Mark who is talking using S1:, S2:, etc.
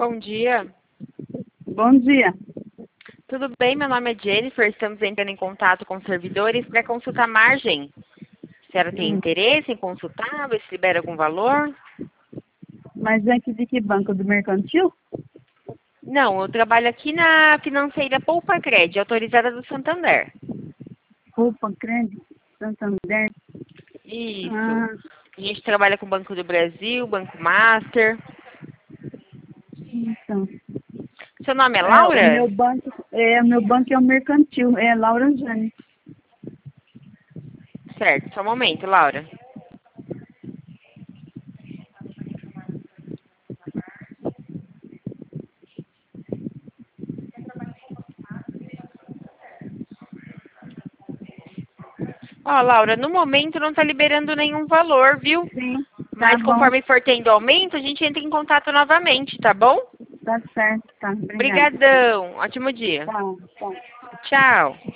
S1: Bom dia.
S2: Bom dia.
S1: Tudo bem? Meu nome é Jennifer. Estamos entrando em contato com os servidores para consultar margem. A senhora tem interesse em consultar? Ver se libera algum valor?
S2: Mas é que de que banco? Do Mercantil?
S1: Não, eu trabalho aqui na financeira Poupa Cred, autorizada do Santander.
S2: Poupa, Crédito, Santander.
S1: Isso.
S2: Ah,
S1: A gente trabalha com o Banco do Brasil, Banco Master.
S2: então.
S1: Seu nome é
S2: É, o
S1: Laura?
S2: meu banco é o Mercantil, é Laura Jane.
S1: Certo, só um momento, Laura. Ó, Laura, no momento não está liberando nenhum valor, viu?
S2: Sim, tá
S1: Mas
S2: bom,
S1: conforme for tendo aumento, a gente entra em contato novamente, tá bom?
S2: tá certo, tá. Obrigada.
S1: Obrigadão. Ótimo dia.
S2: Tá, tá.
S1: Tchau.